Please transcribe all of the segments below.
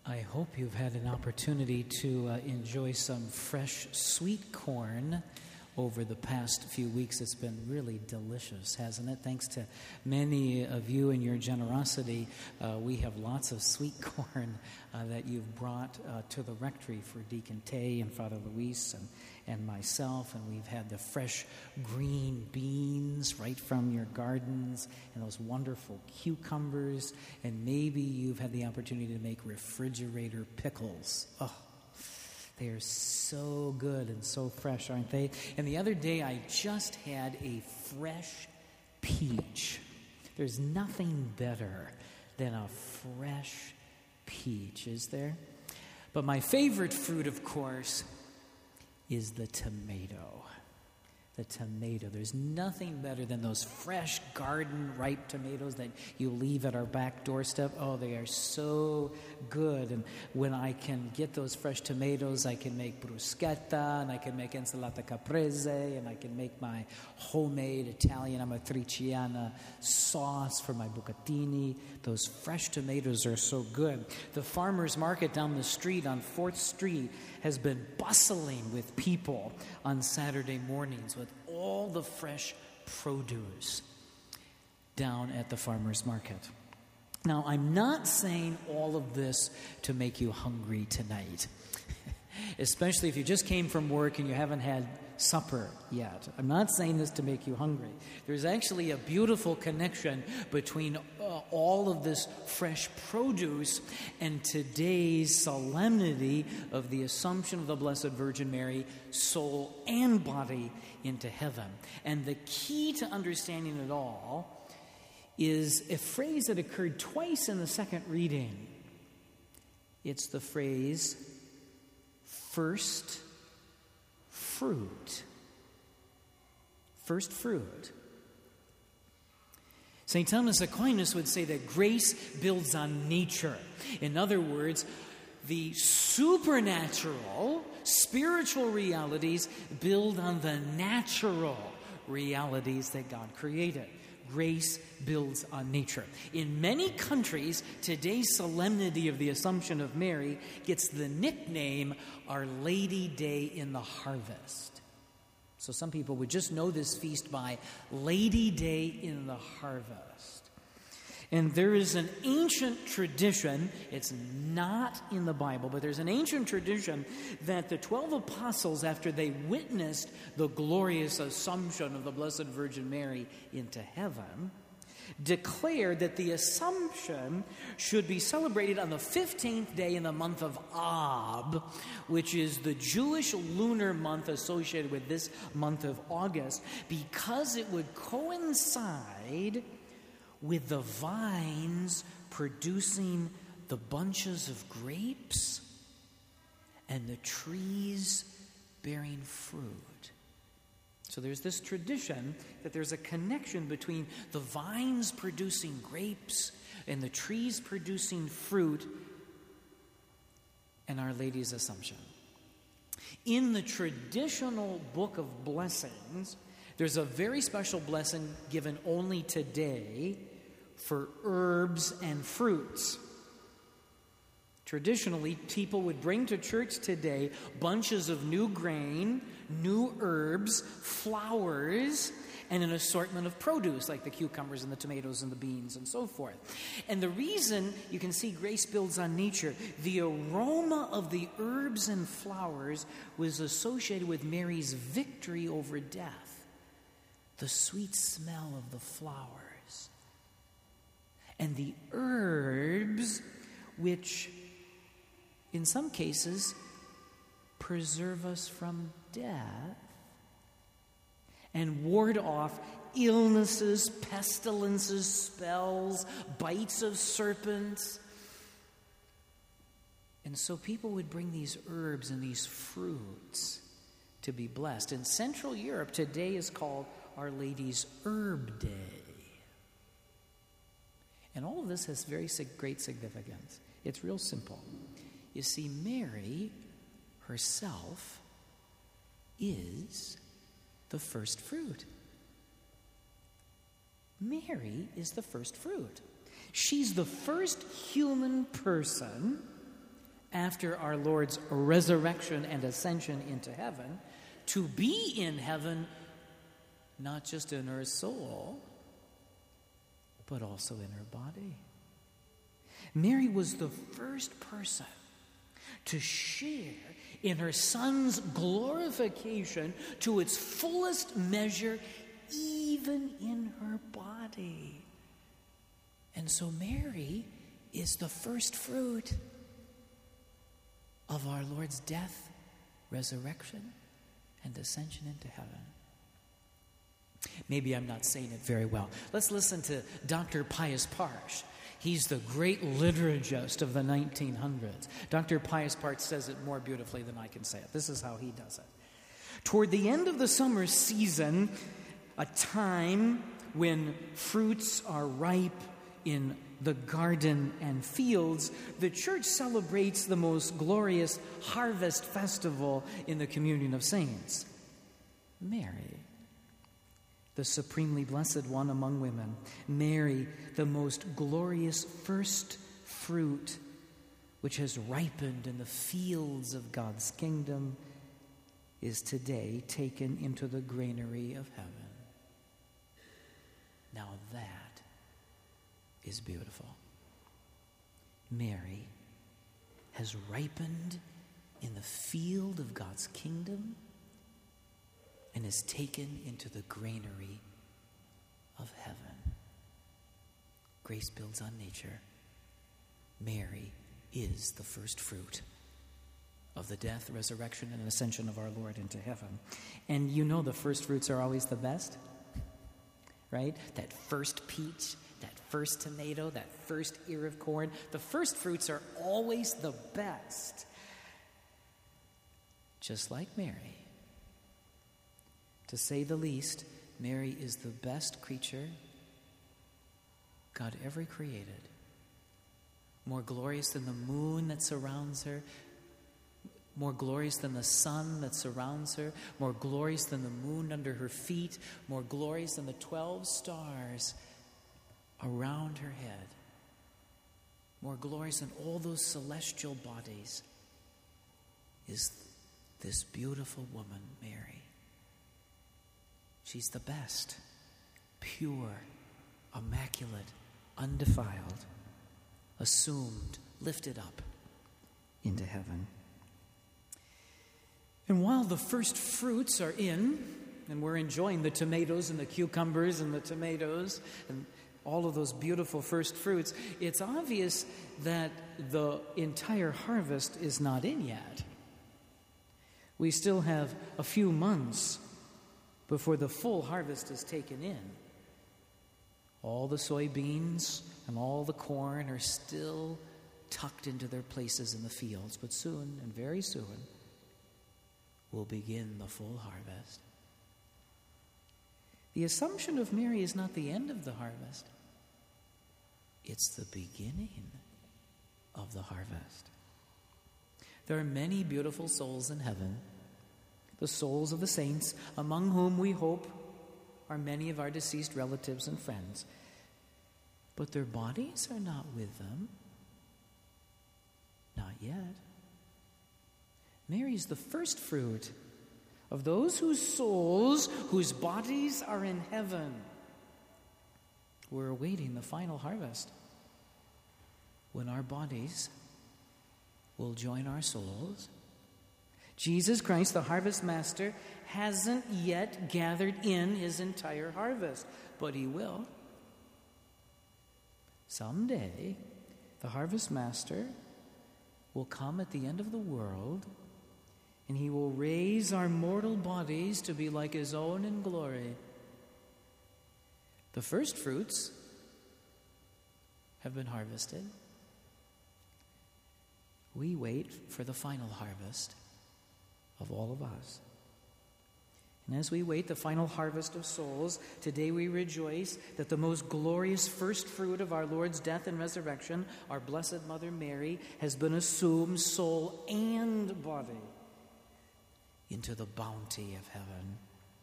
I hope you've had an opportunity to enjoy some fresh sweet corn over the past few weeks. It's been really delicious, hasn't it? Thanks to many of you and your generosity, we have lots of sweet corn that you've brought to the rectory for Deacon Tay and Father Luis and myself. And we've had the fresh green beans right from your gardens and those wonderful cucumbers. And maybe you've had the opportunity to make refrigerator pickles. Oh, they are so good and so fresh, aren't they? And the other day, I just had a fresh peach. There's nothing better than a fresh peach, is there? But my favorite fruit, of course, is the tomato. The tomato. There's nothing better than those fresh garden ripe tomatoes that you leave at our back doorstep. Oh, they are so good. And when I can get those fresh tomatoes, I can make bruschetta, and I can make insalata caprese, and I can make my homemade Italian amatriciana sauce for my bucatini. Those fresh tomatoes are so good. The farmer's market down the street on 4th Street has been bustling with people on Saturday mornings with all the fresh produce down at the farmer's market. Now, I'm not saying all of this to make you hungry tonight, especially if you just came from work and you haven't had supper yet. I'm not saying this to make you hungry. There's actually a beautiful connection between all of this fresh produce and today's solemnity of the Assumption of the Blessed Virgin Mary, soul and body, into heaven. And the key to understanding it all is a phrase that occurred twice in the second reading. It's the phrase, first fruit. First fruit. St. Thomas Aquinas would say that grace builds on nature. In other words, the supernatural, spiritual realities build on the natural realities that God created. Grace builds on nature. In many countries, today's solemnity of the Assumption of Mary gets the nickname Our Lady Day in the Harvest. So some people would just know this feast by Lady Day in the Harvest. And there is an ancient tradition, it's not in the Bible, but there's an ancient tradition that the 12 apostles, after they witnessed the glorious Assumption of the Blessed Virgin Mary into heaven, declared that the Assumption should be celebrated on the 15th day in the month of Ab, which is the Jewish lunar month associated with this month of August, because it would coincide with the vines producing the bunches of grapes and the trees bearing fruit. So there's this tradition that there's a connection between the vines producing grapes and the trees producing fruit and Our Lady's Assumption. In the traditional Book of Blessings, there's a very special blessing given only today for herbs and fruits. Traditionally, people would bring to church today bunches of new grain, new herbs, flowers, and an assortment of produce like the cucumbers and the tomatoes and the beans and so forth. And the reason you can see grace builds on nature, the aroma of the herbs and flowers was associated with Mary's victory over death. The sweet smell of the flowers. And the herbs, which in some cases preserve us from death and ward off illnesses, pestilences, spells, bites of serpents. And so people would bring these herbs and these fruits to be blessed. In Central Europe, today is called Our Lady's Herb Day. And all of this has very great significance. It's real simple. You see, Mary herself is the first fruit. Mary is the first fruit. She's the first human person after our Lord's resurrection and ascension into heaven, to be in heaven, not just in her soul, but also in her body. Mary was the first person to share in her Son's glorification to its fullest measure, even in her body. And so Mary is the first fruit of our Lord's death, resurrection, and ascension into heaven. Maybe I'm not saying it very well. Let's listen to Dr. Pius Parsh. He's the great liturgist of the 1900s. Dr. Pius Parsh says it more beautifully than I can say it. This is how he does it. Toward the end of the summer season, a time when fruits are ripe in the garden and fields, the church celebrates the most glorious harvest festival in the communion of saints, Mary, the supremely blessed one among women. Mary, the most glorious first fruit which has ripened in the fields of God's kingdom, is today taken into the granary of heaven. Now that is beautiful. Mary has ripened in the field of God's kingdom and is taken into the granary of heaven. Grace builds on nature. Mary is the first fruit of the death, resurrection, and ascension of our Lord into heaven. And you know the first fruits are always the best, right? That first peach, that first tomato, that first ear of corn. The first fruits are always the best. Just like Mary. To say the least, Mary is the best creature God ever created. More glorious than the moon that surrounds her, more glorious than the sun that surrounds her, more glorious than the moon under her feet, more glorious than the 12 stars around her head, more glorious than all those celestial bodies is this beautiful woman, Mary. She's the best, pure, immaculate, undefiled, assumed, lifted up into heaven. And while the first fruits are in, and we're enjoying the tomatoes and the cucumbers and the tomatoes and all of those beautiful first fruits, it's obvious that the entire harvest is not in yet. We still have a few months before the full harvest is taken in. All the soybeans and all the corn are still tucked into their places in the fields, but soon, and very soon, will begin the full harvest. The Assumption of Mary is not the end of the harvest. It's the beginning of the harvest. There are many beautiful souls in heaven, the souls of the saints, among whom we hope are many of our deceased relatives and friends. But their bodies are not with them. Not yet. Mary is the first fruit of those whose souls, whose bodies are in heaven. We're awaiting the final harvest, when our bodies will join our souls. Jesus Christ, the harvest master, hasn't yet gathered in his entire harvest, but he will. Someday, the harvest master will come at the end of the world, and he will raise our mortal bodies to be like his own in glory. The first fruits have been harvested. We wait for the final harvest of all of us. And as we wait the final harvest of souls, today we rejoice that the most glorious first fruit of our Lord's death and resurrection, our Blessed Mother Mary, has been assumed, soul and body, into the bounty of heaven.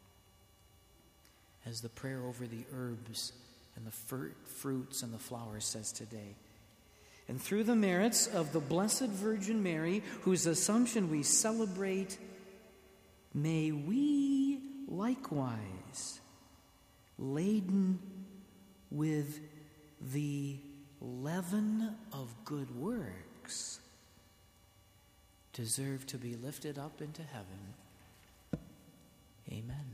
As the prayer over the herbs and the fruits and the flowers says today, And through the merits of the Blessed Virgin Mary, whose Assumption we celebrate, may we likewise, laden with the leaven of good works, deserve to be lifted up into heaven. Amen.